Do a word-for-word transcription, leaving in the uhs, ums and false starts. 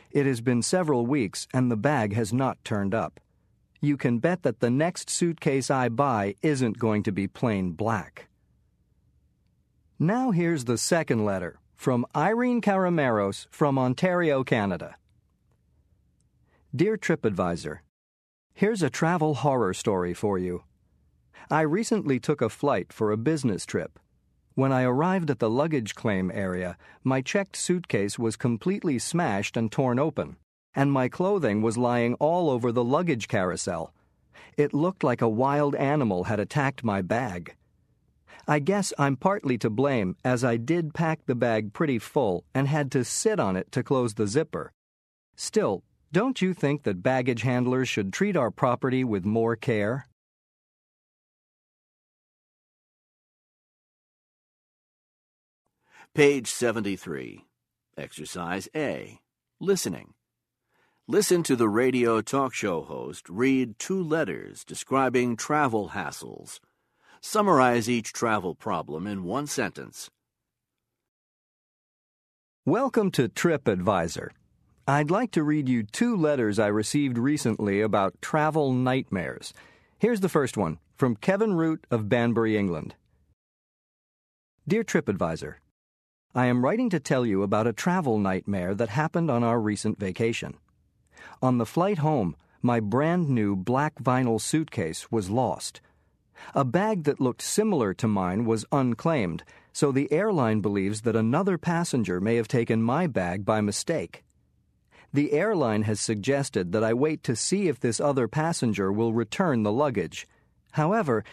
It has been several weeks and the bag has not turned up. You can bet that the next suitcase I buy isn't going to be plain black. Now here's the second letter from Irene Carameros from Ontario, Canada. Dear TripAdvisor, here's a travel horror story for you. I recently took a flight for a business trip. When I arrived at the luggage claim area, my checked suitcase was completely smashed and torn open, and my clothing was lying all over the luggage carousel. It looked like a wild animal had attacked my bag. I guess I'm partly to blame, as I did pack the bag pretty full and had to sit on it to close the zipper. Still, don't you think that baggage handlers should treat our property with more care? Page seventy-three. Exercise A. Listening. Listen to the radio talk show host read two letters describing travel hassles. Summarize each travel problem in one sentence. Welcome to TripAdvisor. I'd like to read you two letters I received recently about travel nightmares. Here's the first one, from Kevin Root of Banbury, England. Dear TripAdvisor, I am writing to tell you about a travel nightmare that happened on our recent vacation. On the flight home, my brand new black vinyl suitcase was lost. A bag that looked similar to mine was unclaimed, so the airline believes that another passenger may have taken my bag by mistake. The airline has suggested that I wait to see if this other passenger will return the luggage. However,